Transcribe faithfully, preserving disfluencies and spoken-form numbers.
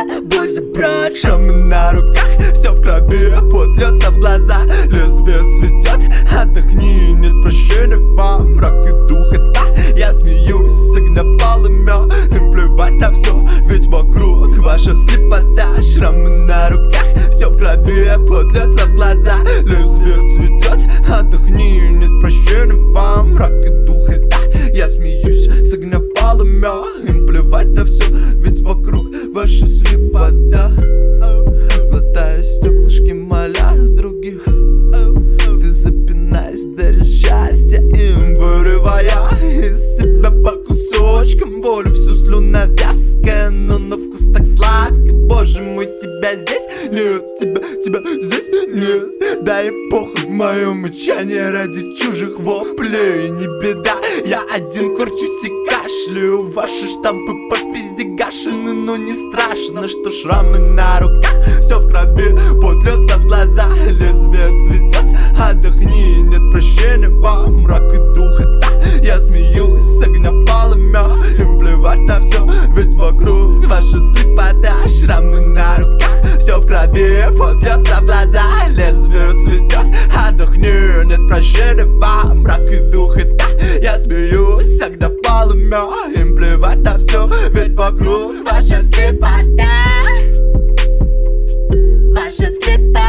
тобой за брак. Шрамы на руках, все в крови, пот льется в глаза. Лезвие цветет, отдохни, нет прощения вам. Мрак и духота, я смеюсь, согнав полымя. Им плевать на все, ведь вокруг ваша слепота. Шрамы на руках, все в крови, пот льется в глаза. Лезвие цветет, отдохни, нет прощения вам. Мрак и духота, я смеюсь, согнав полымя. Им плевать на все, ведь вокруг ваша слепота. Глотая стеклышки, моля других, ты запинаясь, даришь счастье им, вырывая из себя по кусочкам волю. Всю слюна вязкая, но на вкус так сладко. Боже мой, тебя здесь нет, тебя, тебя здесь нет. Да и похуй мое мычание ради чужих воплей. Не беда, я один корчусь и кашляю. Ваши штампы по пизде гашены, но не страшно, что шрамы на руках, все в крови, пот льется в глаза. Лезвие цветет, отдохни, нет прощения вам. Мрак и духота, я смеюсь, согнав полымя. Им плевать на все, ведь вокруг ваша слепота. Шрамы на руках, все в крови, пот льется в глаза. Лезвие цветет, отдохни, нет прощения вам. Мрак и духота, я смеюсь, согнав полымя. Им плевать на все, ведь вокруг ваша слепота. Ваша слепота.